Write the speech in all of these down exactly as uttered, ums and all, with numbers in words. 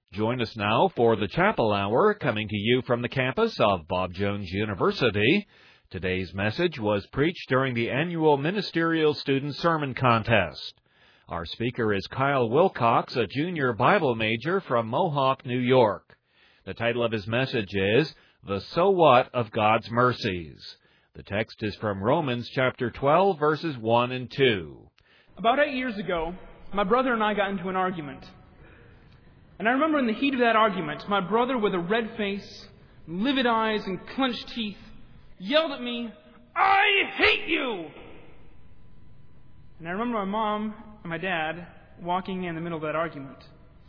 Join us now for the Chapel Hour, coming to you from the campus of Bob Jones University. Today's message was preached during the annual Ministerial Student Sermon Contest. Our speaker is Kyle Wilcox, a junior Bible major from Mohawk, New York. The title of his message is, The So What of God's Mercies. The text is from Romans chapter twelve, verses one and two. About eight years ago, my brother and I got into an argument. And I remember in the heat of that argument, my brother with a red face, livid eyes, and clenched teeth yelled at me, "I hate you!" And I remember my mom and my dad walking in the middle of that argument.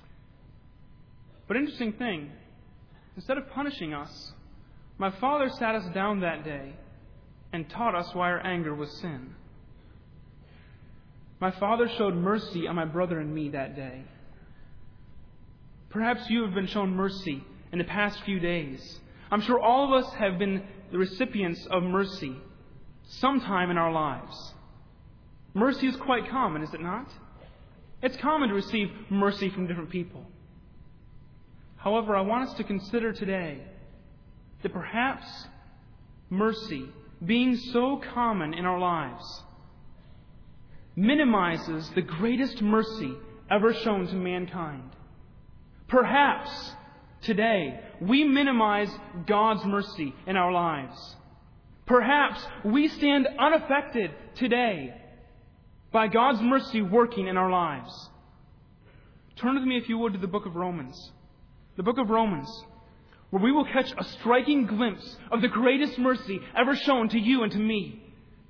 But interesting thing, instead of punishing us, my father sat us down that day and taught us why our anger was sin. My father showed mercy on my brother and me that day. Perhaps you have been shown mercy in the past few days. I'm sure all of us have been the recipients of mercy sometime in our lives. Mercy is quite common, is it not? It's common to receive mercy from different people. However, I want us to consider today that perhaps mercy, being so common in our lives, minimizes the greatest mercy ever shown to mankind. Perhaps today we minimize God's mercy in our lives. Perhaps we stand unaffected today by God's mercy working in our lives. Turn with me, if you would, to the book of Romans. The book of Romans, where we will catch a striking glimpse of the greatest mercy ever shown to you and to me.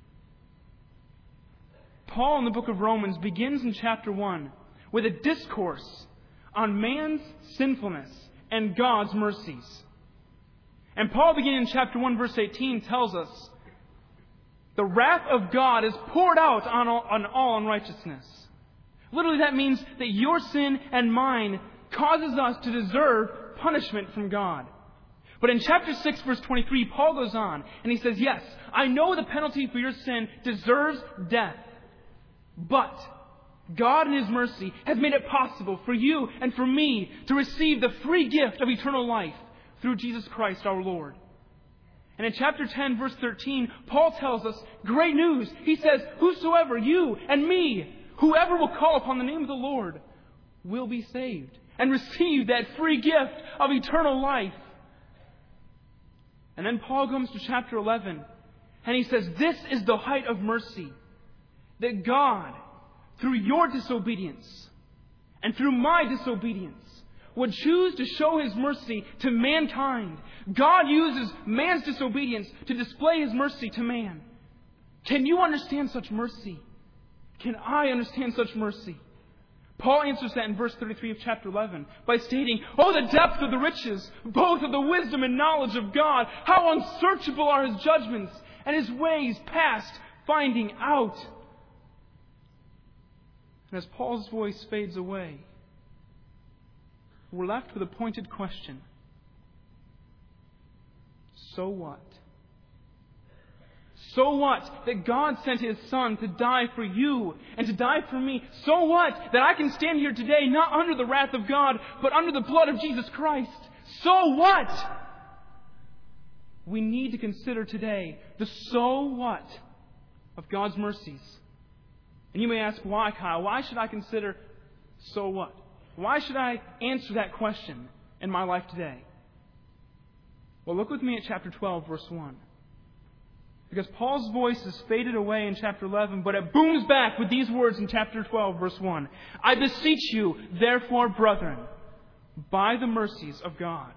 Paul in the book of Romans begins in chapter one with a discourse on man's sinfulness and God's mercies. And Paul, beginning in chapter one, verse eighteen, tells us, the wrath of God is poured out on all, on all unrighteousness. Literally, that means that your sin and mine causes us to deserve punishment from God. But in chapter six, verse twenty-three, Paul goes on and he says, yes, I know the penalty for your sin deserves death. But God in His mercy has made it possible for you and for me to receive the free gift of eternal life through Jesus Christ our Lord. And in chapter ten, verse thirteen, Paul tells us great news. He says, whosoever, you and me, whoever will call upon the name of the Lord will be saved and receive that free gift of eternal life. And then Paul comes to chapter eleven and he says, this is the height of mercy, that God, through your disobedience and through my disobedience, would choose to show His mercy to mankind. God uses man's disobedience to display His mercy to man. Can you understand such mercy? Can I understand such mercy? Paul answers that in verse thirty-three of chapter eleven by stating, oh, the depth of the riches, both of the wisdom and knowledge of God. How unsearchable are His judgments and His ways past finding out. And as Paul's voice fades away, we're left with a pointed question. So what? So what that God sent His Son to die for you and to die for me? So what that I can stand here today not under the wrath of God, but under the blood of Jesus Christ? So what? We need to consider today the so what of God's mercies. And you may ask, why, Kyle? Why should I consider so what? Why should I answer that question in my life today? Well, look with me at chapter twelve, verse one. Because Paul's voice has faded away in chapter eleven, but it booms back with these words in chapter twelve, verse one. I beseech you, therefore, brethren, by the mercies of God.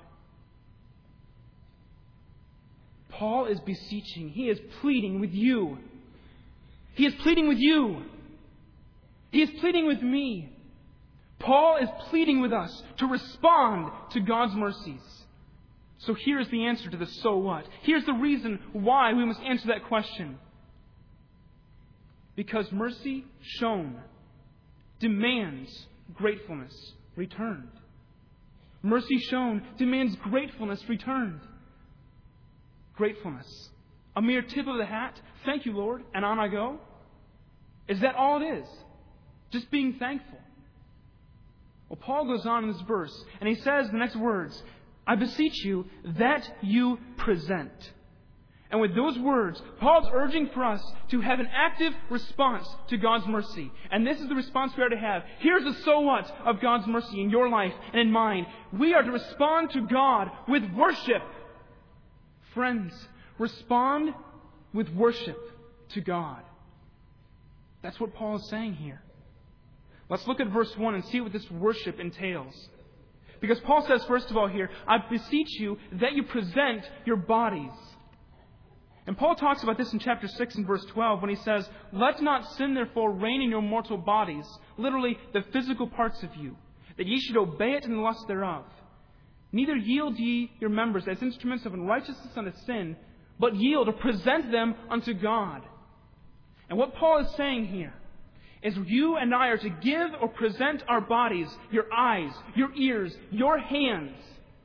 Paul is beseeching. He is pleading with you. He is pleading with you. He is pleading with me. Paul is pleading with us to respond to God's mercies. So here's the answer to the so what. Here's the reason why we must answer that question. Because mercy shown demands gratefulness returned. Mercy shown demands gratefulness returned. Gratefulness. A mere tip of the hat. Thank you, Lord. And on I go. Is that all it is? Just being thankful? Well, Paul goes on in this verse, and he says the next words, I beseech you that you present. And with those words, Paul's urging for us to have an active response to God's mercy. And this is the response we are to have. Here's the so what of God's mercy in your life and in mine. We are to respond to God with worship. Friends, respond with worship to God. That's what Paul is saying here. Let's look at verse one and see what this worship entails. Because Paul says, first of all here, I beseech you that you present your bodies. And Paul talks about this in chapter six and verse twelve when he says, let not sin therefore reign in your mortal bodies, literally the physical parts of you, that ye should obey it in the lust thereof. Neither yield ye your members as instruments of unrighteousness unto sin, but yield or present them unto God. And what Paul is saying here is you and I are to give or present our bodies, your eyes, your ears, your hands,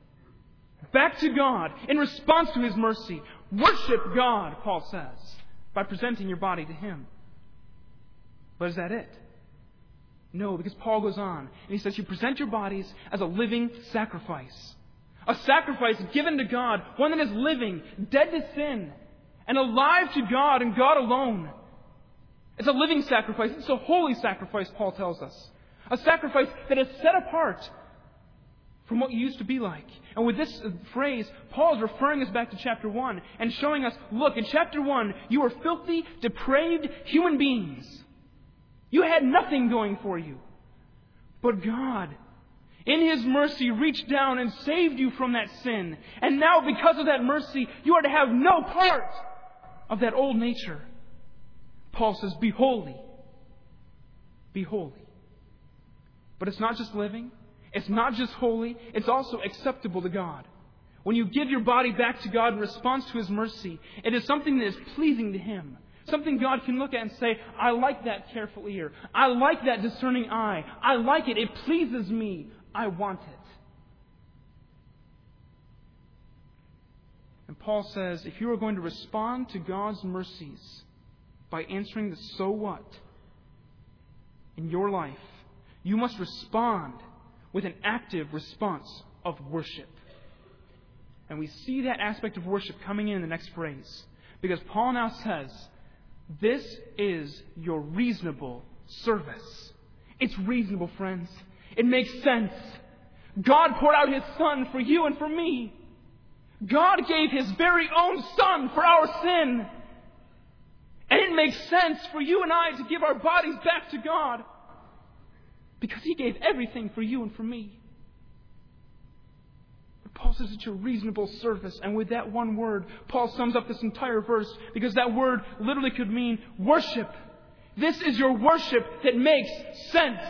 back to God in response to His mercy. Worship God, Paul says, by presenting your body to Him. But is that it? No, because Paul goes on and he says you present your bodies as a living sacrifice. A sacrifice given to God, one that is living, dead to sin, and alive to God and God alone. It's a living sacrifice. It's a holy sacrifice, Paul tells us. A sacrifice that is set apart from what you used to be like. And with this phrase, Paul is referring us back to chapter one and showing us, look, in chapter one, you were filthy, depraved human beings. You had nothing going for you. But God, in His mercy, reached down and saved you from that sin. And now, because of that mercy, you are to have no part of that old nature. Paul says, be holy. Be holy. But it's not just living. It's not just holy. It's also acceptable to God. When you give your body back to God in response to His mercy, it is something that is pleasing to Him. Something God can look at and say, I like that careful ear. I like that discerning eye. I like it. It pleases me. I want it. And Paul says, if you are going to respond to God's mercies by answering the so what in your life, you must respond with an active response of worship. And we see that aspect of worship coming in in the next phrase. Because Paul now says, this is your reasonable service. It's reasonable, friends. It makes sense. God poured out His Son for you and for me. God gave His very own Son for our sin. And it makes sense for you and I to give our bodies back to God. Because He gave everything for you and for me. But Paul says it's your reasonable service. And with that one word, Paul sums up this entire verse. Because that word literally could mean worship. This is your worship that makes sense.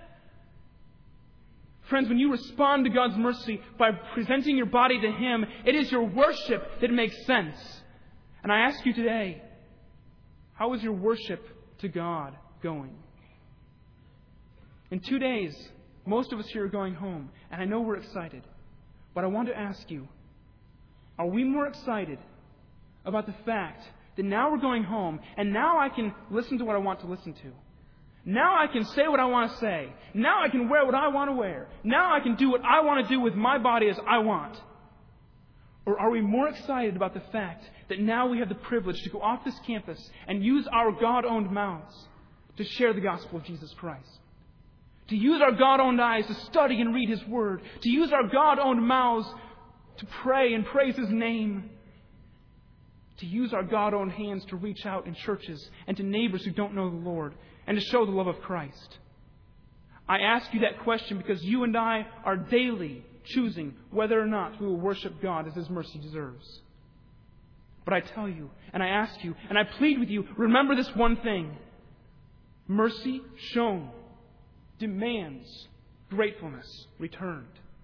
Friends, when you respond to God's mercy by presenting your body to Him, it is your worship that makes sense. And I ask you today, how is your worship to God going? In two days, most of us here are going home, and I know we're excited. But I want to ask you, are we more excited about the fact that now we're going home, and now I can listen to what I want to listen to? Now I can say what I want to say. Now I can wear what I want to wear. Now I can do what I want to do with my body as I want. Or are we more excited about the fact that now we have the privilege to go off this campus and use our God-owned mouths to share the gospel of Jesus Christ? To use our God-owned eyes to study and read His Word. To use our God-owned mouths to pray and praise His name. To use our God-owned hands to reach out in churches and to neighbors who don't know the Lord and to show the love of Christ. I ask you that question because you and I are daily choosing whether or not we will worship God as His mercy deserves. But I tell you, and I ask you, and I plead with you, remember this one thing. Mercy shown demands gratefulness returned.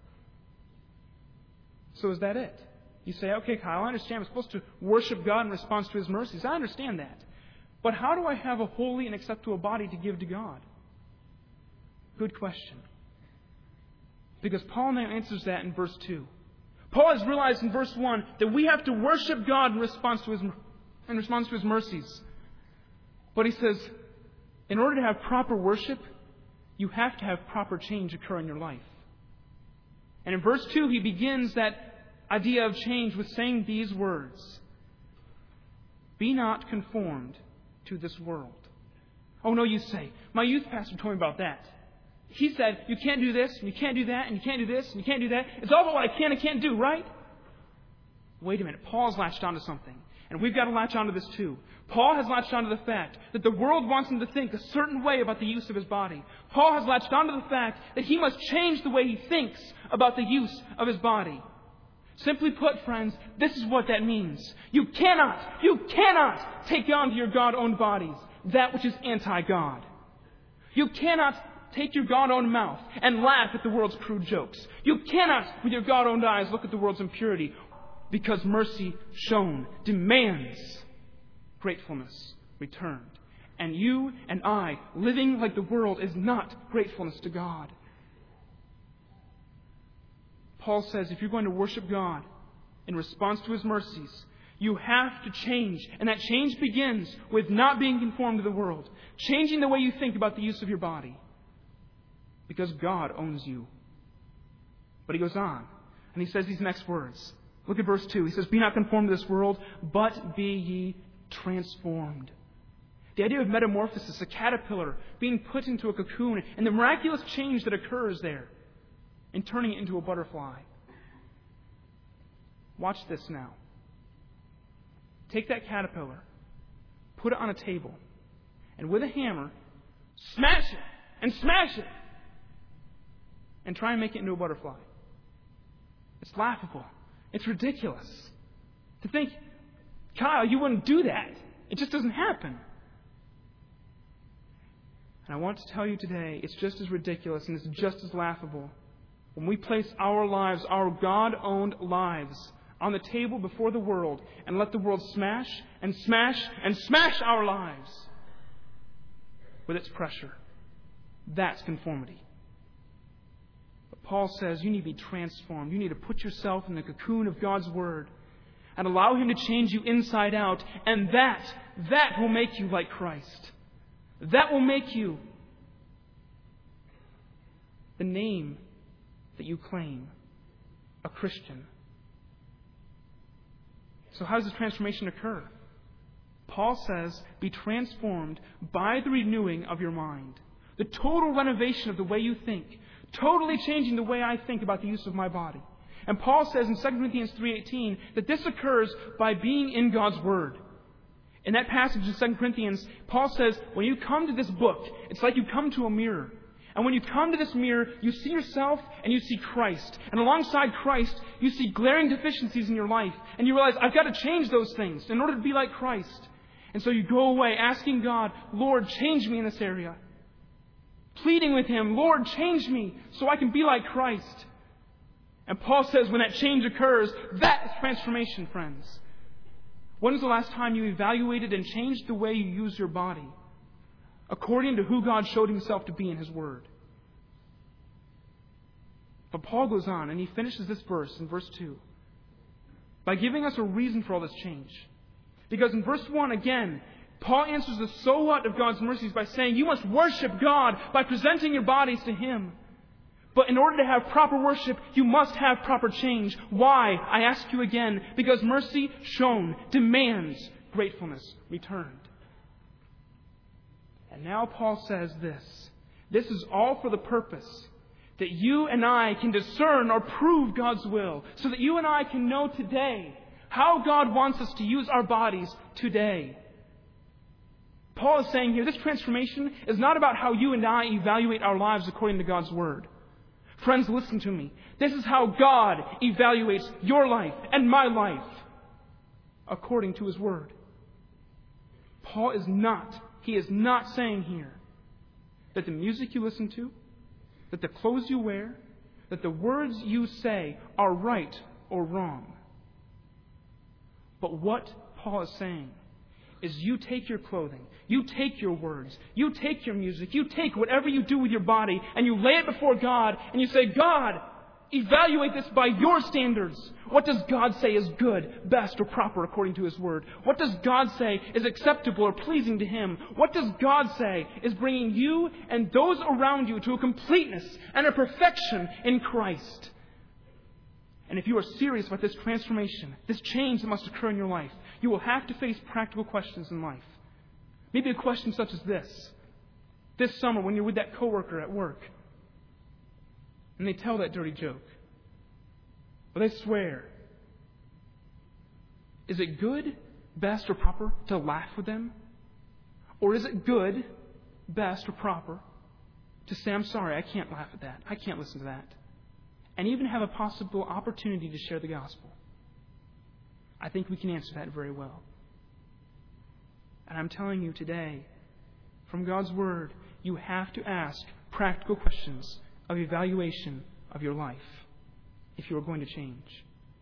So is that it? You say, okay, Kyle, I understand I'm supposed to worship God in response to His mercies. I understand that. But how do I have a holy and acceptable body to give to God? Good question. Because Paul now answers that in verse two. Paul has realized in verse one that we have to worship God in response to His, in response to His mercies. But he says, in order to have proper worship, you have to have proper change occur in your life. And in verse two, he begins that idea of change with saying these words: be not conformed to this world. Oh no, you say, my youth pastor told me about that. He said, you can't do this, and you can't do that, and you can't do this, and you can't do that. It's all about what I can and can't do, right? Wait a minute, Paul's latched onto something. And we've got to latch onto this too. Paul has latched onto the fact that the world wants him to think a certain way about the use of his body. Paul has latched onto the fact that he must change the way he thinks about the use of his body. Simply put, friends, this is what that means. You cannot, you cannot take onto your God-owned bodies that which is anti-God. You cannot take your God-owned mouth and laugh at the world's crude jokes. You cannot, with your God-owned eyes, look at the world's impurity, because mercy shown demands gratefulness returned. And you and I, living like the world, is not gratefulness to God. Paul says if you're going to worship God in response to His mercies, you have to change. And that change begins with not being conformed to the world. Changing the way you think about the use of your body. Because God owns you. But he goes on, and he says these next words. Look at verse two. He says, be not conformed to this world, but be ye transformed. The idea of metamorphosis, a caterpillar being put into a cocoon, and the miraculous change that occurs there in turning it into a butterfly. Watch this now. Take that caterpillar, put it on a table, and with a hammer, smash it and smash it and try and make it into a butterfly. It's laughable. It's ridiculous. To think, Kyle, you wouldn't do that. It just doesn't happen. And I want to tell you today, it's just as ridiculous and it's just as laughable when we place our lives, our God-owned lives, on the table before the world and let the world smash and smash and smash our lives with its pressure. That's conformity. But Paul says you need to be transformed. You need to put yourself in the cocoon of God's Word and allow Him to change you inside out. And that, that will make you like Christ. That will make you the name that you claim, a Christian. So how does this transformation occur? Paul says, be transformed by the renewing of your mind. The total renovation of the way you think. Totally changing the way I think about the use of my body. And Paul says in Second Corinthians three eighteen that this occurs by being in God's Word. In that passage in Second Corinthians, Paul says, when you come to this book, it's like you come to a mirror. And when you come to this mirror, you see yourself and you see Christ. And alongside Christ, you see glaring deficiencies in your life. And you realize, I've got to change those things in order to be like Christ. And so you go away asking God, Lord, change me in this area. Pleading with Him, Lord, change me so I can be like Christ. And Paul says when that change occurs, that is transformation, friends. When was the last time you evaluated and changed the way you use your body according to who God showed Himself to be in His Word? But Paul goes on and he finishes this verse in verse two by giving us a reason for all this change. Because in verse one, again, Paul answers the so what of God's mercies by saying you must worship God by presenting your bodies to Him. But in order to have proper worship, you must have proper change. Why? I ask you again. Because mercy shown demands gratefulness returned. And now Paul says this. This is all for the purpose that you and I can discern or prove God's will. So that you and I can know today how God wants us to use our bodies today. Paul is saying here, this transformation is not about how you and I evaluate our lives according to God's Word. Friends, listen to me. This is how God evaluates your life and my life according to His Word. Paul is not, he is not saying here that the music you listen to, that the clothes you wear, that the words you say are right or wrong. But what Paul is saying is you take your clothing, you take your words, you take your music, you take whatever you do with your body, and you lay it before God, and you say, God, Evaluate this by your standards. What does God say is good, best, or proper according to His Word? What does God say is acceptable or pleasing to Him? What does God say is bringing you and those around you to a completeness and a perfection in Christ? And if you are serious about this transformation, this change that must occur in your life, you will have to face practical questions in life. Maybe a question such as this. This summer when you're with that coworker at work, and they tell that dirty joke, or they swear, is it good, best, or proper to laugh with them? Or is it good, best, or proper to say, I'm sorry, I can't laugh at that. I can't listen to that. And even have a possible opportunity to share the gospel? I think we can answer that very well. And I'm telling you today, from God's Word, you have to ask practical questions of evaluation of your life if you are going to change.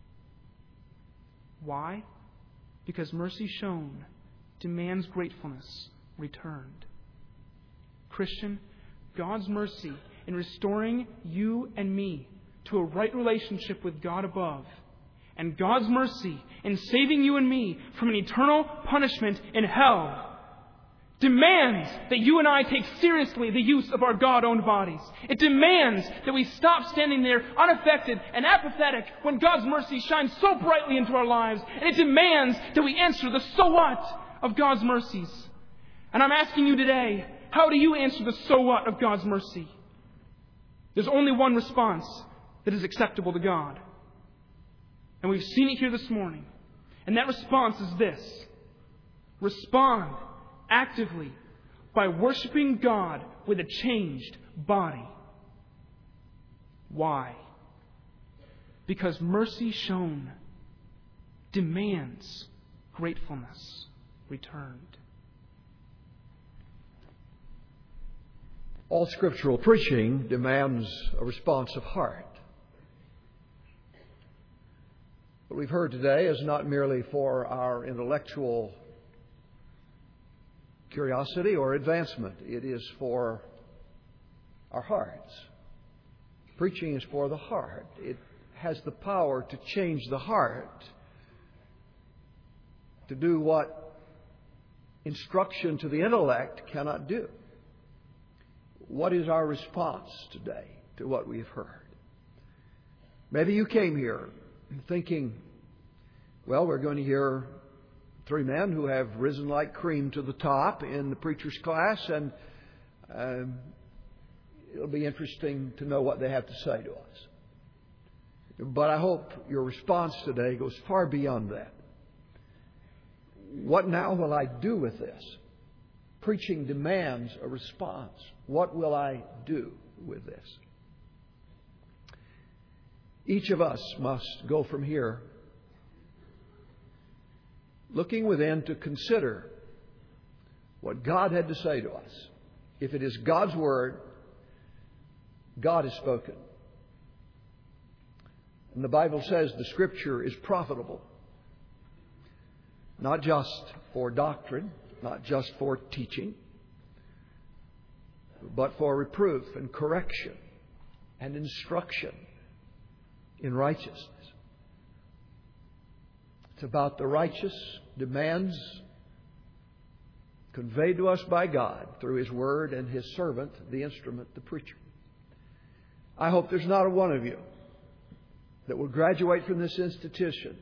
Why? Because mercy shown demands gratefulness returned. Christian, God's mercy in restoring you and me to a right relationship with God above, and God's mercy in saving you and me from an eternal punishment in hell, demands that you and I take seriously the use of our God-owned bodies. It demands that we stop standing there unaffected and apathetic when God's mercy shines so brightly into our lives. And it demands that we answer the so what of God's mercies. And I'm asking you today, how do you answer the so what of God's mercy? There's only one response that is acceptable to God. And we've seen it here this morning. And that response is this. Respond actively by worshiping God with a changed body. Why? Because mercy shown demands gratefulness returned. All scriptural preaching demands a responsive heart. What we've heard today is not merely for our intellectual curiosity or advancement. It is for our hearts. Preaching is for the heart. It has the power to change the heart, to do what instruction to the intellect cannot do. What is our response today to what we've heard? Maybe you came here thinking, well, we're going to hear three men who have risen like cream to the top in the preacher's class, and um, it'll be interesting to know what they have to say to us. But I hope your response today goes far beyond that. What now will I do with this? Preaching demands a response. What will I do with this? Each of us must go from here looking within to consider what God had to say to us. If it is God's Word, God has spoken. And the Bible says the Scripture is profitable, not just for doctrine, not just for teaching, but for reproof and correction and instruction in righteousness. It's about the righteous demands conveyed to us by God through His Word and His servant, the instrument, the preacher. I hope there's not a one of you that will graduate from this institution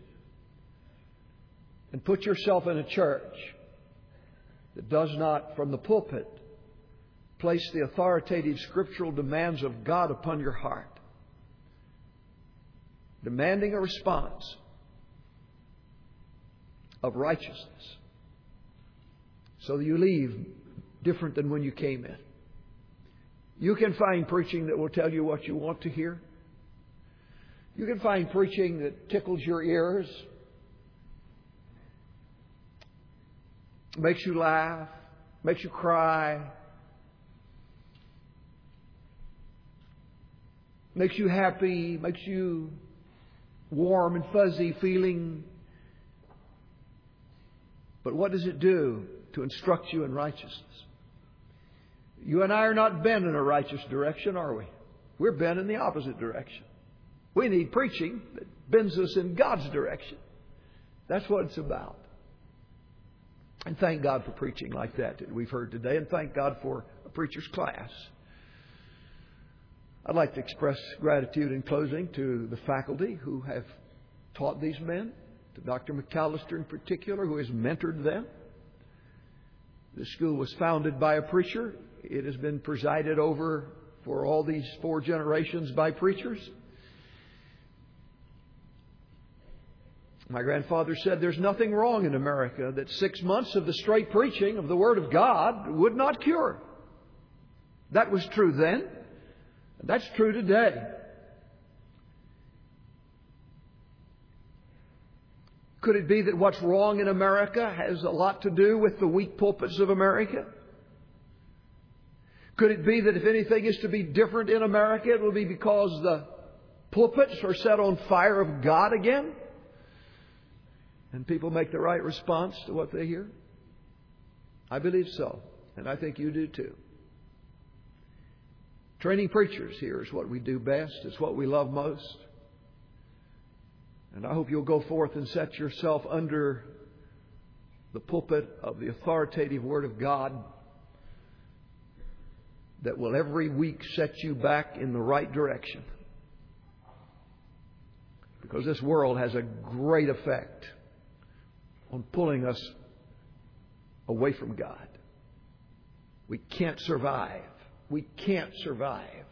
and put yourself in a church that does not, from the pulpit, place the authoritative scriptural demands of God upon your heart, demanding a response of righteousness, so that you leave different than when you came in. You can find preaching that will tell you what you want to hear. You can find preaching that tickles your ears, makes you laugh, makes you cry, makes you happy, makes you warm and fuzzy feeling. But what does it do to instruct you in righteousness? You and I are not bent in a righteous direction, are we? We're bent in the opposite direction. We need preaching that bends us in God's direction. That's what it's about. And thank God for preaching like that that we've heard today. And thank God for a preacher's class. I'd like to express gratitude in closing to the faculty who have taught these men, to Doctor McAllister in particular, who has mentored them. The school was founded by a preacher. It has been presided over for all these four generations by preachers. My grandfather said there's nothing wrong in America that six months of the straight preaching of the Word of God would not cure. That was true then. And that's true today. Could it be that what's wrong in America has a lot to do with the weak pulpits of America? Could it be that if anything is to be different in America, it will be because the pulpits are set on fire of God again? And people make the right response to what they hear? I believe so. And I think you do too. Training preachers here is what we do best. It's what we love most. And I hope you'll go forth and set yourself under the pulpit of the authoritative Word of God that will every week set you back in the right direction. Because this world has a great effect on pulling us away from God. We can't survive. We can't survive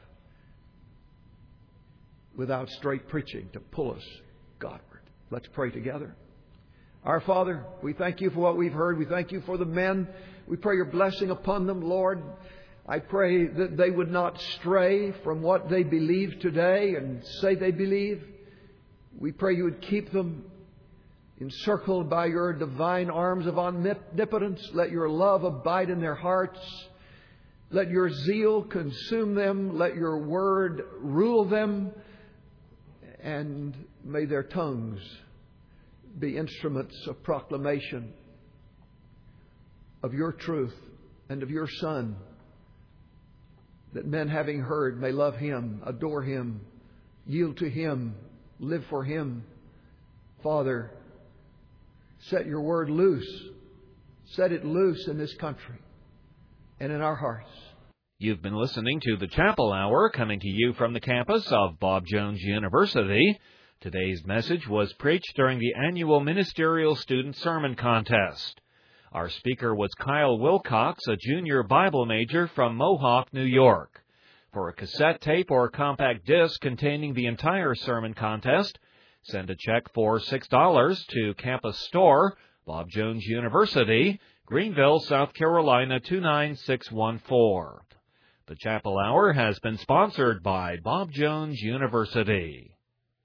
without straight preaching to pull us Godward. Let's pray together. Our Father, we thank you for what we've heard. We thank you for the men. We pray your blessing upon them, Lord. I pray that they would not stray from what they believe today and say they believe. We pray you would keep them encircled by your divine arms of omnipotence. Let your love abide in their hearts. Let your zeal consume them. Let your word rule them. And may their tongues be instruments of proclamation of your truth and of your Son, that men, having heard, may love Him, adore Him, yield to Him, live for Him. Father, set your word loose. Set it loose in this country and in our hearts. You've been listening to the Chapel Hour, coming to you from the campus of Bob Jones University. Today's message was preached during the annual Ministerial Student Sermon Contest. Our speaker was Kyle Wilcox, a junior Bible major from Mohawk, New York. For a cassette tape or compact disc containing the entire sermon contest, send a check for six dollars to Campus Store, Bob Jones University, Greenville, South Carolina two nine six one four. The Chapel Hour has been sponsored by Bob Jones University.